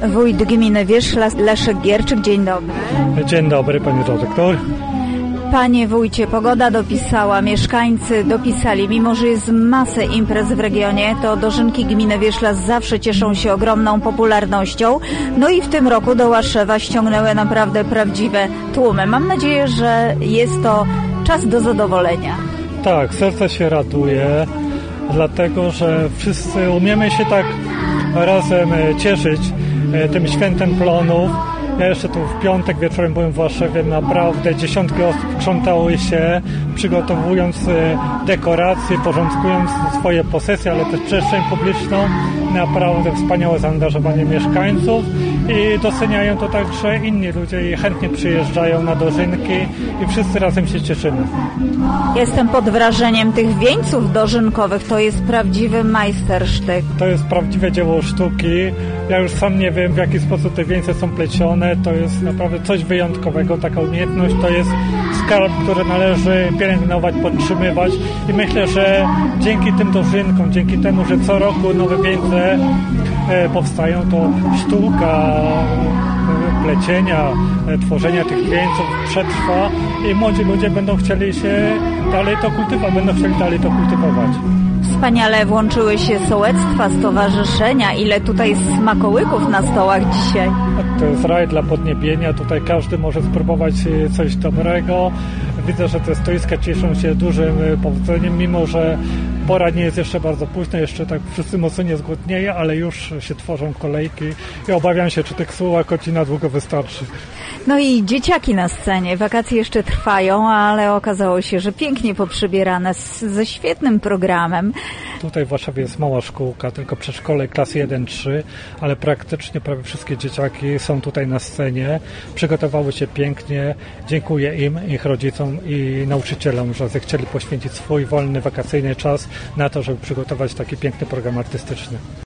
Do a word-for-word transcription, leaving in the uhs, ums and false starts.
Wójt gminy Wierzchla, Leszek Gierczyk, dzień dobry. Dzień dobry, pani redaktor. Panie wójcie, pogoda dopisała, mieszkańcy dopisali, mimo że jest masę imprez w regionie, to dożynki gminy Wierzchla zawsze cieszą się ogromną popularnością. No i w tym roku do Łaszewa ściągnęły naprawdę prawdziwe tłumy. Mam nadzieję, że jest to czas do zadowolenia. Tak, serce się raduje, dlatego że wszyscy umiemy się tak razem cieszyć tym świętem plonów. Ja jeszcze tu w piątek wieczorem byłem w Łaszewie, naprawdę dziesiątki osób sprzątały się, przygotowując dekoracje, porządkując swoje posesje, ale też przestrzeń publiczną. Naprawdę wspaniałe zaangażowanie mieszkańców i doceniają to także inni ludzie i chętnie przyjeżdżają na dożynki i wszyscy razem się cieszymy. Jestem pod wrażeniem tych wieńców dożynkowych, to jest prawdziwy majstersztyk. To jest prawdziwe dzieło sztuki. Ja już sam nie wiem, w jaki sposób te wieńce są plecione. To jest naprawdę coś wyjątkowego, taka umiejętność. To jest skarb, który należy pielęgnować, podtrzymywać i myślę, że dzięki tym dożynkom, dzięki temu, że co roku nowe wieńce e, powstają, to sztuka e, plecienia, e, tworzenia tych wieńców przetrwa i młodzi ludzie będą chcieli się dalej to kultywować, będą chcieli dalej to kultywować. Wspaniale włączyły się sołectwa, stowarzyszenia. Ile tutaj smakołyków na stołach dzisiaj? To jest raj dla podniebienia. Tutaj każdy może spróbować coś dobrego. Widzę, że te stoiska cieszą się dużym powodzeniem, mimo że pora nie jest jeszcze bardzo późna, jeszcze tak wszyscy mocno nie zgłodnieje, ale już się tworzą kolejki i obawiam się, czy tych słołakoci na długo wystarczy. No i dzieciaki na scenie. Wakacje jeszcze trwają, ale okazało się, że pięknie poprzybierane z, ze świetnym programem. Tutaj w Warszawie jest mała szkółka, tylko przedszkole klasy jeden trzy, ale praktycznie prawie wszystkie dzieciaki są tutaj na scenie. Przygotowały się pięknie. Dziękuję im, ich rodzicom i nauczycielom, że zechcieli poświęcić swój wolny, wakacyjny czas na to, żeby przygotować taki piękny program artystyczny.